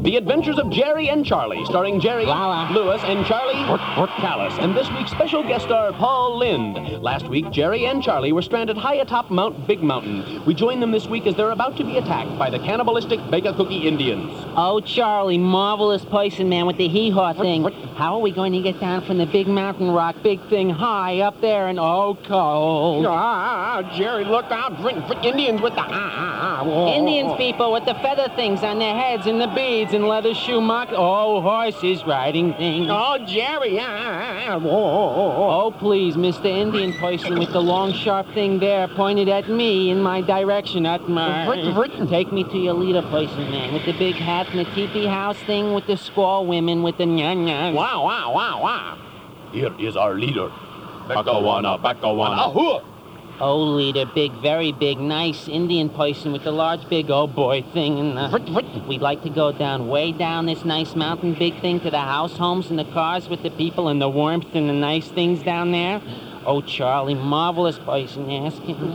The Adventures of Jerry and Charlie, starring Jerry, Lala. Lewis, and Charlie Callis. And this week's special guest star, Paul Lynde. Last week, Jerry and Charlie were stranded high atop Mount Big Mountain. We join them this week as they're about to be attacked by the cannibalistic Bake-A-Cookie Indians. Oh, Charlie, marvelous person, man, with the hee-haw thing. How are we going to get down from the big mountain rock, big thing, high up there and cold? Jerry, look out. Indians with the Indians, people, with the feather things on their heads and the beads and leather shoe mock. Oh, horses riding things. Oh, Jerry. Oh, please, Mr. Indian person with the long, sharp thing there pointed at me in my direction, not mine. Take me to your leader person, man, with the big hat and the teepee house thing with the squaw women with the nya-nyas. Wow. Here is our leader. Bakawana. Oh, leader, big, very big, nice Indian person with the large, big, oh boy thing. And we'd like to go down, way down this nice mountain, big thing to the house homes and the cars with the people and the warmth and the nice things down there. Oh, Charlie, marvelous person, ask him.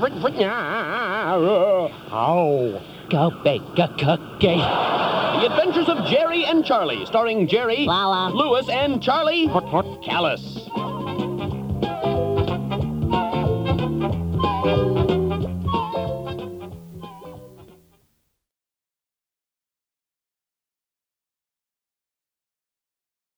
Go Bake-A-Cookie. The Adventures of Jerry and Charlie, starring Jerry, Lala. Lewis, and Charlie Callis.